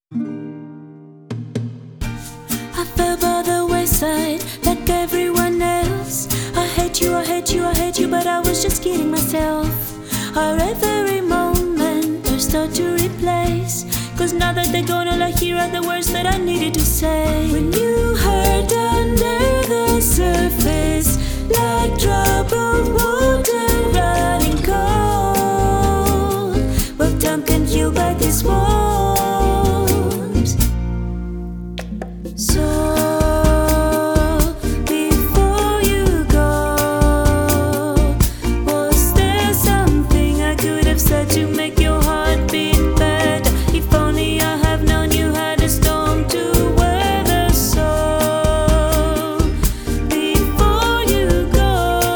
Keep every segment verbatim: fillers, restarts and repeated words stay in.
I fell by the wayside like everyone else. I hate you, I hate you, I hate you, but I was just kidding myself. Our every moment I start to replace, cause now that they're gone, all I hear are the words that I needed to say. When you hurt under the surface, like troubled water running cold, well, time can heal by these wounds. So before you go, was there something I could have said to make your heart beat better? If only I have known you had a storm to weather. So before you go,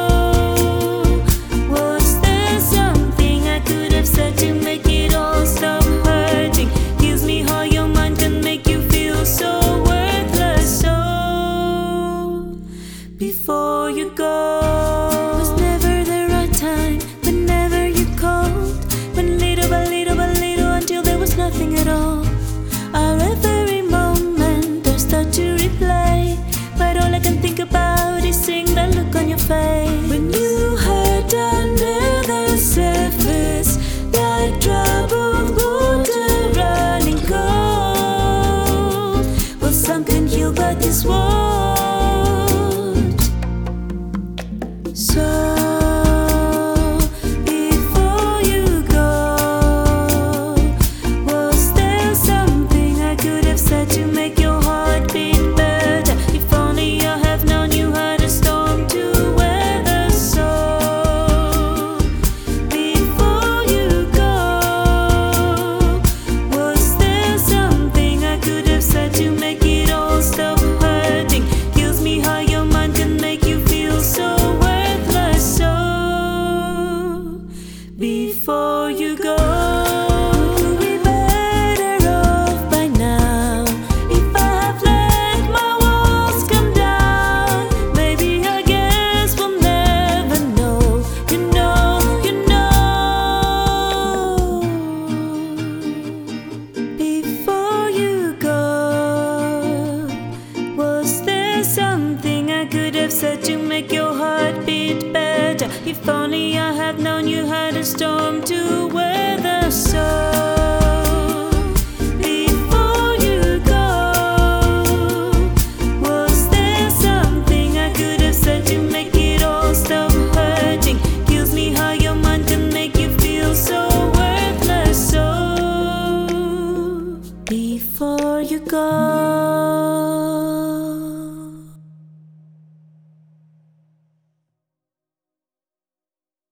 was there something I could have said to make it all stop hurting? Heals me how your mind can make you feel so worthless. So before you go, was never the right time, whenever you called, when little by little by little, until there was nothing at all. Our every moment I start to replay, but all I can think about is seeing that look on your face. When you hurt under the surface, like troubled water running cold, well, some can heal by this wound. So before you go, was there something I could have said to make your heart beat better? If only I have known you had a storm to weather. So before you go, was there something I could have said to make it all stop hurting? Kills me how your mind can make you feel so worthless. So before you go, would we be better off by now if I have let my walls come down? Maybe I guess we'll never know. You know, you know. Before you go, was there something I could have said to make your heart beat better? If only I had known you had a storm to weather. So before you go, was there something I could have said to make it all stop hurting? Kills me how your mind can make you feel so worthless. So before you go.